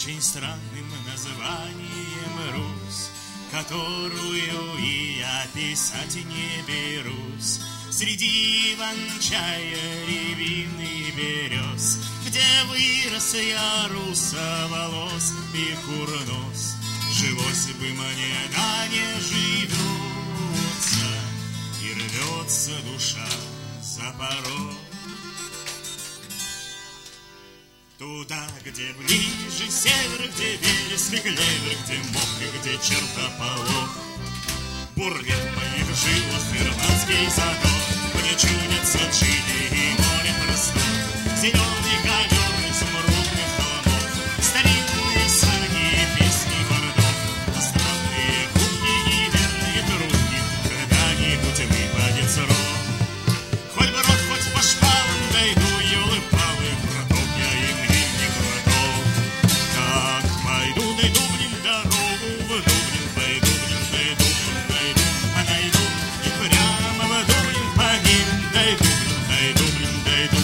очень странным названием Русь, которую и описать не берусь. Среди иван-чая, рябин и берез, где вырос я русоволос и курнос, жилось бы мне, да не живется, и рвется душа за порог. Туда, где ближе север, где вереск и клевер, где мох и где чертополох, бурлит в моих жилах ирландский задор. Мне чудятся Чили и море простор, зеленый ковер изумрудных холмов, старинные саги и песни городов, островные кухни и верные трубки, когда-нибудь выпадет срок. Хоть брод, хоть по шпалам дойду, елы-палы, браток я им не браток. Так пойду, найду, блин, дорогу в Дублин, пойду, блин, найду, а найду и прямо в Дублин по ним дойду, найду.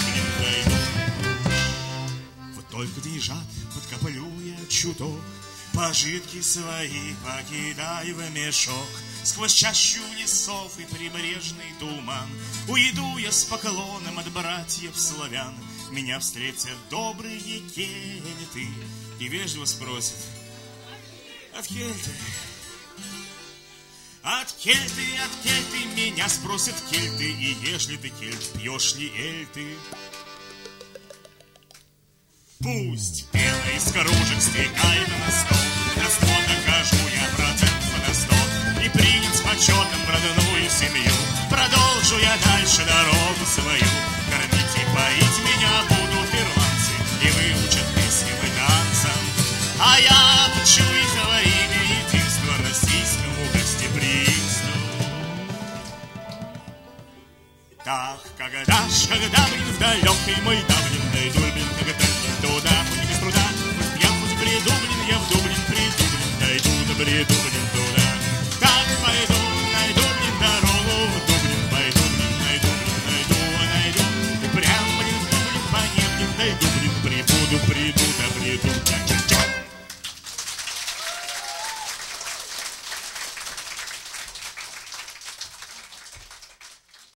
Вот только деньжат подкоплю я чуток, пожитки свои покидаю в мешок. Сквозь чащу лесов и прибрежный туман уйду я с поклоном от братьев славян. Меня встретят добрые кельты и вежливо спросят: от кельты? От кельты меня спросят кельты, и ежели ты кельт, пьешь ли эль ты? Пусть пена из кружек стекает на стол, на стол докажу я процент на 100, и принят с почетом в родную семью. Продолжу я дальше дорогу свою, кормить и поить меня будут ирландцы, и выучат песням и танцам, а я учу их во имя единства российскому гостеприимству. Так, когда, блин, в далекой мой Даблин, найду, блин, когда туда, хоть без труда, хоть пьян, хоть приду, блин, я в Дублин приду, блин, дойду, да приду, блин, туда.